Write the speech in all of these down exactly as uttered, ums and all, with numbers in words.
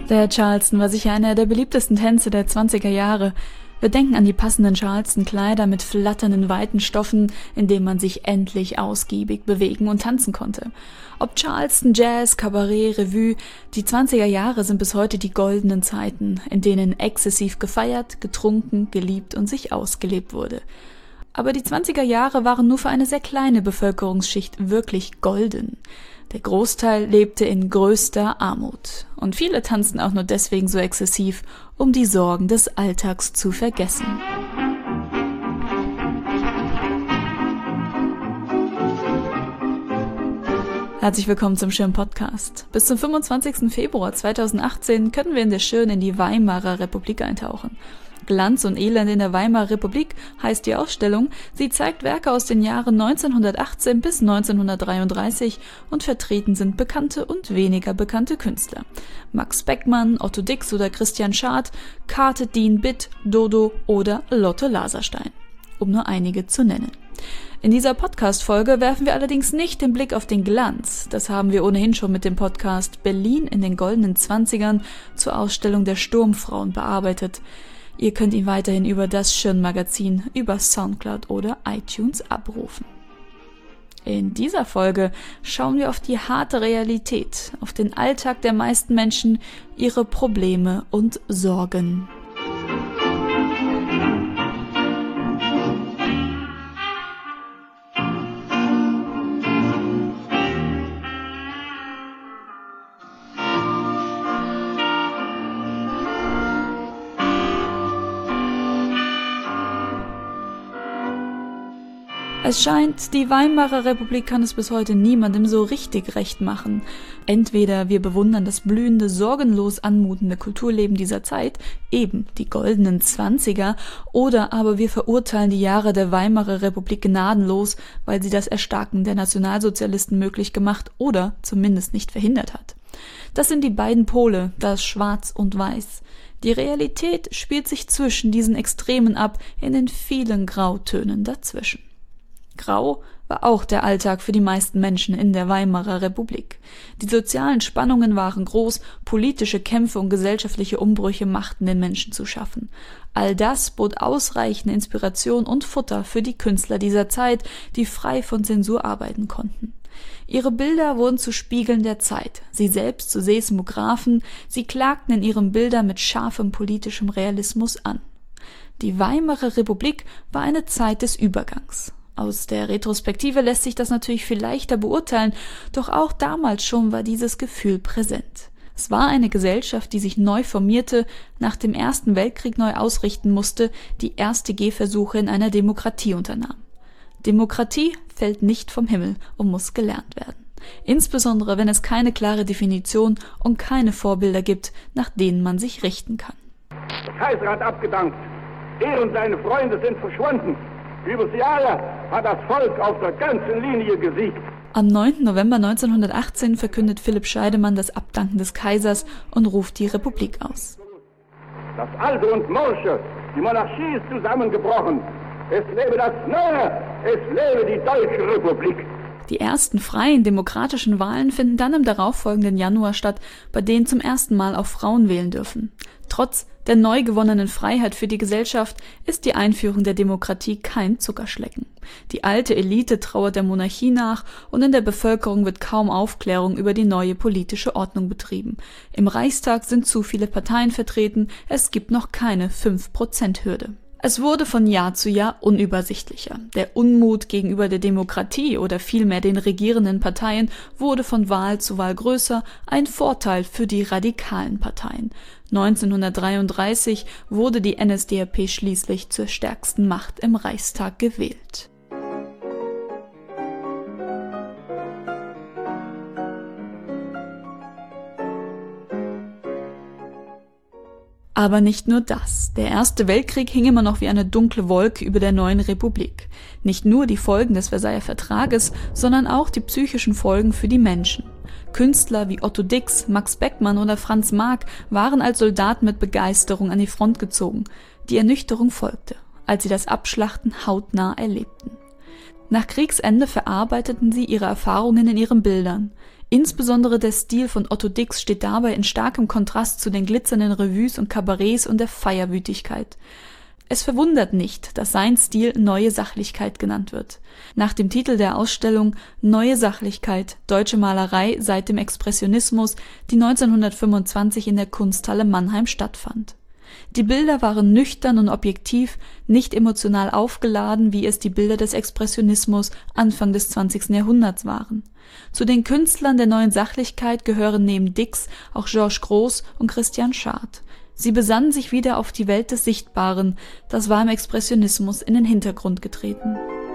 Der Charleston war sicher einer der beliebtesten Tänze der zwanziger Jahre. Wir denken an die passenden Charleston-Kleider mit flatternden weiten Stoffen, in denen man sich endlich ausgiebig bewegen und tanzen konnte. Ob Charleston, Jazz, Kabarett, Revue, die zwanziger Jahre sind bis heute die goldenen Zeiten, in denen exzessiv gefeiert, getrunken, geliebt und sich ausgelebt wurde. Aber die zwanziger Jahre waren nur für eine sehr kleine Bevölkerungsschicht wirklich golden. Der Großteil lebte in größter Armut. Und viele tanzten auch nur deswegen so exzessiv, um die Sorgen des Alltags zu vergessen. Herzlich willkommen zum Schirn-Podcast. Bis zum fünfundzwanzigsten Februar zweitausendachtzehn können wir in der Schirn in die Weimarer Republik eintauchen. Glanz und Elend in der Weimarer Republik heißt die Ausstellung. Sie zeigt Werke aus den Jahren neunzehnhundertachtzehn bis neunzehnhundertdreiunddreißig und vertreten sind bekannte und weniger bekannte Künstler. Max Beckmann, Otto Dix oder Christian Schad, Kate Dean Bitt, Dodo oder Lotte Laserstein, um nur einige zu nennen. In dieser Podcast-Folge werfen wir allerdings nicht den Blick auf den Glanz. Das haben wir ohnehin schon mit dem Podcast Berlin in den goldenen Zwanzigern zur Ausstellung der Sturmfrauen bearbeitet. Ihr könnt ihn weiterhin über das Schirn-Magazin, über Soundcloud oder iTunes abrufen. In dieser Folge schauen wir auf die harte Realität, auf den Alltag der meisten Menschen, ihre Probleme und Sorgen. Es scheint, die Weimarer Republik kann es bis heute niemandem so richtig recht machen. Entweder wir bewundern das blühende, sorgenlos anmutende Kulturleben dieser Zeit, eben die goldenen Zwanziger, oder aber wir verurteilen die Jahre der Weimarer Republik gnadenlos, weil sie das Erstarken der Nationalsozialisten möglich gemacht oder zumindest nicht verhindert hat. Das sind die beiden Pole, das Schwarz und Weiß. Die Realität spielt sich zwischen diesen Extremen ab, in den vielen Grautönen dazwischen. Grau war auch der Alltag für die meisten Menschen in der Weimarer Republik. Die sozialen Spannungen waren groß, politische Kämpfe und gesellschaftliche Umbrüche machten den Menschen zu schaffen. All das bot ausreichende Inspiration und Futter für die Künstler dieser Zeit, die frei von Zensur arbeiten konnten. Ihre Bilder wurden zu Spiegeln der Zeit, sie selbst zu Seismographen, sie klagten in ihren Bildern mit scharfem politischem Realismus an. Die Weimarer Republik war eine Zeit des Übergangs. Aus der Retrospektive lässt sich das natürlich viel leichter beurteilen, doch auch damals schon war dieses Gefühl präsent. Es war eine Gesellschaft, die sich neu formierte, nach dem Ersten Weltkrieg neu ausrichten musste, die erste Gehversuche in einer Demokratie unternahm. Demokratie fällt nicht vom Himmel und muss gelernt werden. Insbesondere, wenn es keine klare Definition und keine Vorbilder gibt, nach denen man sich richten kann. Der Kaiser hat abgedankt. Er und seine Freunde sind verschwunden. Über die Jahre hat das Volk auf der ganzen Linie gesiegt. Am neunten November neunzehnhundertachtzehn verkündet Philipp Scheidemann das Abdanken des Kaisers und ruft die Republik aus. Das Alte und Morsche, die Monarchie ist zusammengebrochen. Es lebe das Neue, es lebe die Deutsche Republik. Die ersten freien, demokratischen Wahlen finden dann im darauffolgenden Januar statt, bei denen zum ersten Mal auch Frauen wählen dürfen. Trotz der neu gewonnenen Freiheit für die Gesellschaft ist die Einführung der Demokratie kein Zuckerschlecken. Die alte Elite trauert der Monarchie nach und in der Bevölkerung wird kaum Aufklärung über die neue politische Ordnung betrieben. Im Reichstag sind zu viele Parteien vertreten, es gibt noch keine fünf Prozent Hürde. Es wurde von Jahr zu Jahr unübersichtlicher. Der Unmut gegenüber der Demokratie oder vielmehr den regierenden Parteien wurde von Wahl zu Wahl größer, ein Vorteil für die radikalen Parteien. neunzehnhundertdreiunddreißig wurde die N S D A P schließlich zur stärksten Macht im Reichstag gewählt. Aber nicht nur das. Der Erste Weltkrieg hing immer noch wie eine dunkle Wolke über der neuen Republik. Nicht nur die Folgen des Versailler Vertrages, sondern auch die psychischen Folgen für die Menschen. Künstler wie Otto Dix, Max Beckmann oder Franz Marc waren als Soldaten mit Begeisterung an die Front gezogen. Die Ernüchterung folgte, als sie das Abschlachten hautnah erlebten. Nach Kriegsende verarbeiteten sie ihre Erfahrungen in ihren Bildern. Insbesondere der Stil von Otto Dix steht dabei in starkem Kontrast zu den glitzernden Revues und Kabarets und der Feierwütigkeit. Es verwundert nicht, dass sein Stil Neue Sachlichkeit genannt wird. Nach dem Titel der Ausstellung Neue Sachlichkeit, deutsche Malerei seit dem Expressionismus, die neunzehnhundertfünfundzwanzig in der Kunsthalle Mannheim stattfand. Die Bilder waren nüchtern und objektiv, nicht emotional aufgeladen, wie es die Bilder des Expressionismus Anfang des zwanzigsten Jahrhunderts waren. Zu den Künstlern der Neuen Sachlichkeit gehören neben Dix auch Georges Grosz und Christian Schad. Sie besannen sich wieder auf die Welt des Sichtbaren, das war im Expressionismus in den Hintergrund getreten.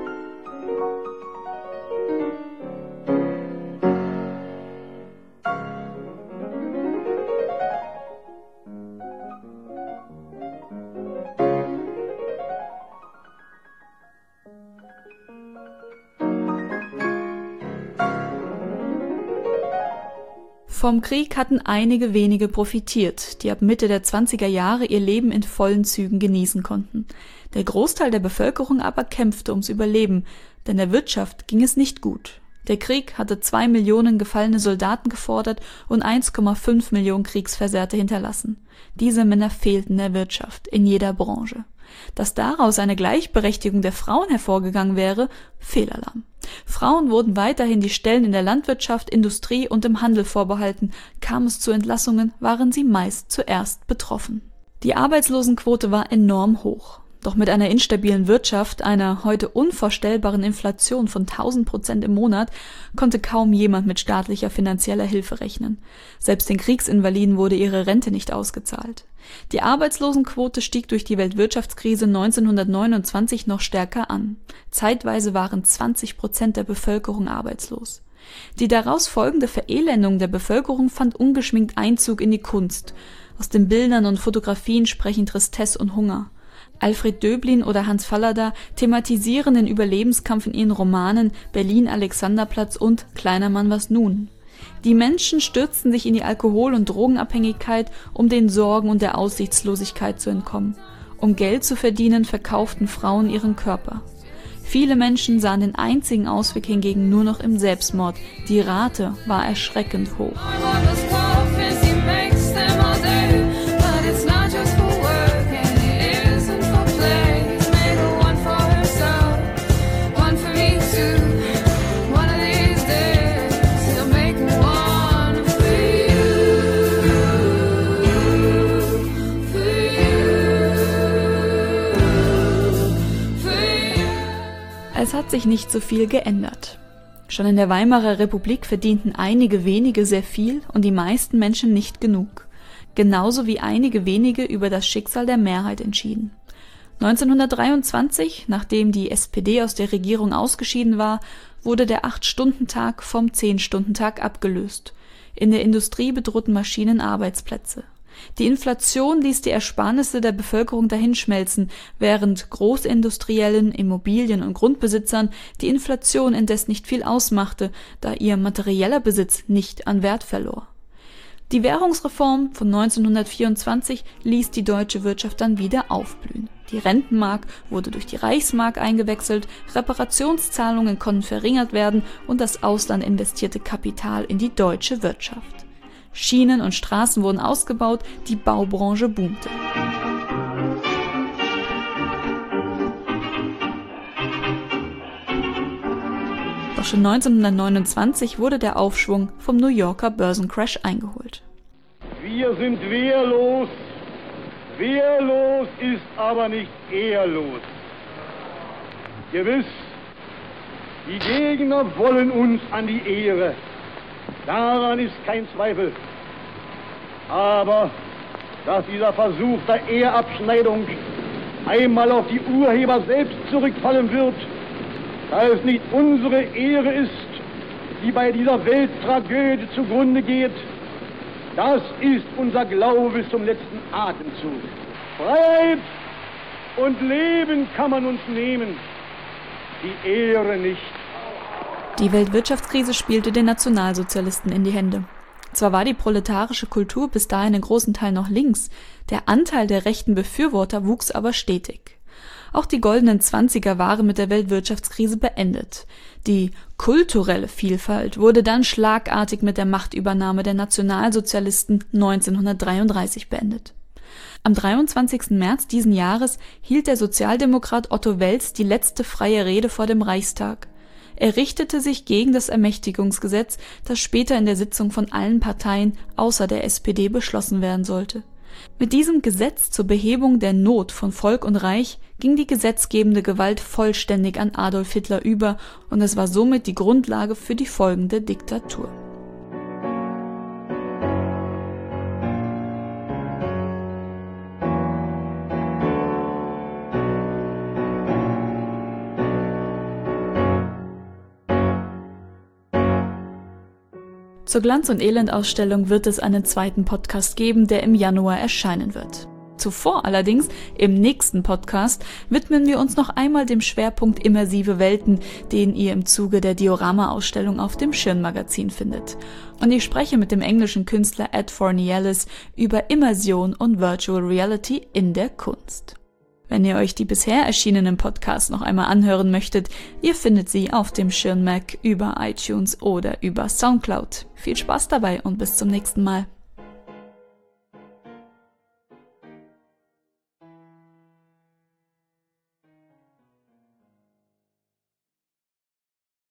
Vom Krieg hatten einige wenige profitiert, die ab Mitte der zwanziger Jahre ihr Leben in vollen Zügen genießen konnten. Der Großteil der Bevölkerung aber kämpfte ums Überleben, denn der Wirtschaft ging es nicht gut. Der Krieg hatte zwei Millionen gefallene Soldaten gefordert und eins Komma fünf Millionen Kriegsversehrte hinterlassen. Diese Männer fehlten der Wirtschaft, in jeder Branche. Dass daraus eine Gleichberechtigung der Frauen hervorgegangen wäre, Fehlalarm. Frauen wurden weiterhin die Stellen in der Landwirtschaft, Industrie und im Handel vorbehalten. Kam es zu Entlassungen, waren sie meist zuerst betroffen. Die Arbeitslosenquote war enorm hoch. Doch mit einer instabilen Wirtschaft, einer heute unvorstellbaren Inflation von tausend Prozent im Monat, konnte kaum jemand mit staatlicher finanzieller Hilfe rechnen. Selbst den Kriegsinvaliden wurde ihre Rente nicht ausgezahlt. Die Arbeitslosenquote stieg durch die Weltwirtschaftskrise neunzehnhundertneunundzwanzig noch stärker an. Zeitweise waren zwanzig Prozent der Bevölkerung arbeitslos. Die daraus folgende Verelendung der Bevölkerung fand ungeschminkt Einzug in die Kunst. Aus den Bildern und Fotografien sprechen Tristesse und Hunger. Alfred Döblin oder Hans Fallada thematisieren den Überlebenskampf in ihren Romanen Berlin Alexanderplatz und Kleiner Mann, was nun? Die Menschen stürzten sich in die Alkohol- und Drogenabhängigkeit, um den Sorgen und der Aussichtslosigkeit zu entkommen. Um Geld zu verdienen, verkauften Frauen ihren Körper. Viele Menschen sahen den einzigen Ausweg hingegen nur noch im Selbstmord. Die Rate war erschreckend hoch. Es hat sich nicht so viel geändert. Schon in der Weimarer Republik verdienten einige wenige sehr viel und die meisten Menschen nicht genug. Genauso wie einige wenige über das Schicksal der Mehrheit entschieden. neunzehnhundertdreiundzwanzig, nachdem die S P D aus der Regierung ausgeschieden war, wurde der acht-Stunden-Tag vom zehn-Stunden-Tag abgelöst. In der Industrie bedrohten Maschinen Arbeitsplätze. Die Inflation ließ die Ersparnisse der Bevölkerung dahinschmelzen, während Großindustriellen, Immobilien- und Grundbesitzern die Inflation indes nicht viel ausmachte, da ihr materieller Besitz nicht an Wert verlor. Die Währungsreform von neunzehnhundertvierundzwanzig ließ die deutsche Wirtschaft dann wieder aufblühen. Die Rentenmark wurde durch die Reichsmark eingewechselt, Reparationszahlungen konnten verringert werden und das Ausland investierte Kapital in die deutsche Wirtschaft. Schienen und Straßen wurden ausgebaut, die Baubranche boomte. Doch schon neunzehnhundertneunundzwanzig wurde der Aufschwung vom New Yorker Börsencrash eingeholt. Wir sind wehrlos, wehrlos ist aber nicht ehrlos. Gewiss, die Gegner wollen uns an die Ehre. Daran ist kein Zweifel. Aber dass dieser Versuch der Ehrabschneidung einmal auf die Urheber selbst zurückfallen wird, da es nicht unsere Ehre ist, die bei dieser Welttragödie zugrunde geht, das ist unser Glaube bis zum letzten Atemzug. Freiheit und Leben kann man uns nehmen, die Ehre nicht. Die Weltwirtschaftskrise spielte den Nationalsozialisten in die Hände. Zwar war die proletarische Kultur bis dahin in großen Teilen noch links, der Anteil der rechten Befürworter wuchs aber stetig. Auch die goldenen Zwanziger waren mit der Weltwirtschaftskrise beendet. Die kulturelle Vielfalt wurde dann schlagartig mit der Machtübernahme der Nationalsozialisten neunzehnhundertdreiunddreißig beendet. Am dreiundzwanzigsten März diesen Jahres hielt der Sozialdemokrat Otto Wels die letzte freie Rede vor dem Reichstag. Er richtete sich gegen das Ermächtigungsgesetz, das später in der Sitzung von allen Parteien außer der S P D beschlossen werden sollte. Mit diesem Gesetz zur Behebung der Not von Volk und Reich ging die gesetzgebende Gewalt vollständig an Adolf Hitler über und es war somit die Grundlage für die folgende Diktatur. Zur Glanz- und Elend-Ausstellung wird es einen zweiten Podcast geben, der im Januar erscheinen wird. Zuvor allerdings, im nächsten Podcast, widmen wir uns noch einmal dem Schwerpunkt immersive Welten, den ihr im Zuge der Diorama-Ausstellung auf dem Schirn-Magazin findet. Und ich spreche mit dem englischen Künstler Ed Forniellis über Immersion und Virtual Reality in der Kunst. Wenn ihr euch die bisher erschienenen Podcasts noch einmal anhören möchtet, ihr findet sie auf dem Schirn Mag, über iTunes oder über Soundcloud. Viel Spaß dabei und bis zum nächsten Mal.